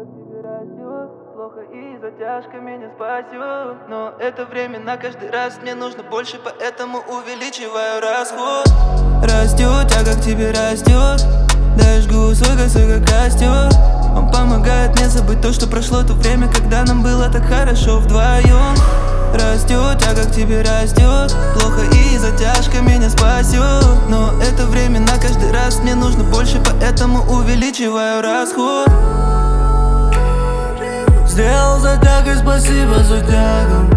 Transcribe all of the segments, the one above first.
как тебе растет. Плохо и затяжка меня спасет. Но это временно каждый раз мне нужно больше, поэтому увеличиваю расход. Растет, а как тебе растет? Да жгу свой косой как костер. Он помогает мне забыть то, что прошло то время, когда нам было так хорошо вдвоем. Растет, а как тебе растет? Плохо и затяжка меня спасет. Но это временно каждый раз мне нужно больше, поэтому увеличиваю расход. Сделал затягой, спасибо за тягу.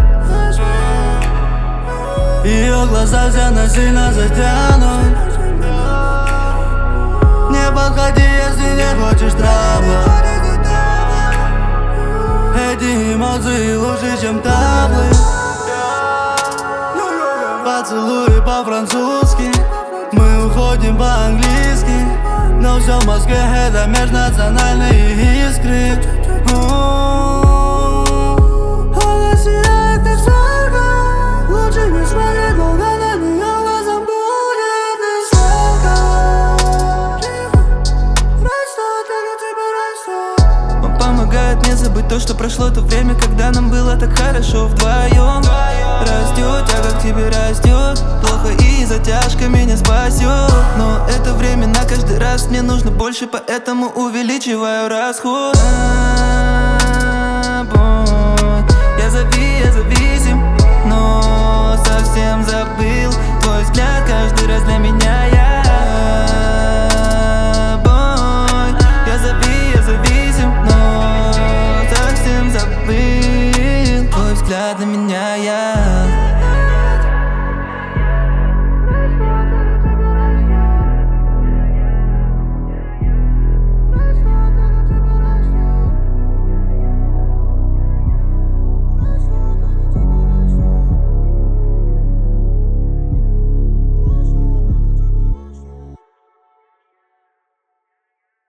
Ее глаза все насильно затянут. Не подходи, если не хочешь травмы. Эти эмоции лучше, чем таблы. Поцелуи по-французски, мы уходим по-английски. Но все в Москве это межнациональные искры. Она сияет как солнце. Лучше не смотреть долго на нее, глазом будет и сладко. Растет, как тебе растет. Он помогает мне забыть то, что прошло то время, когда нам было так хорошо вдвоем. Растет, а как тебе растет? Плохо и затяжка меня спасет. Но это временно каждый раз мне нужно больше, поэтому увеличиваю расход. Я зависим, но совсем забыл твой взгляд каждый раз для меня. Я зависим, но совсем забыл твой взгляд для меня.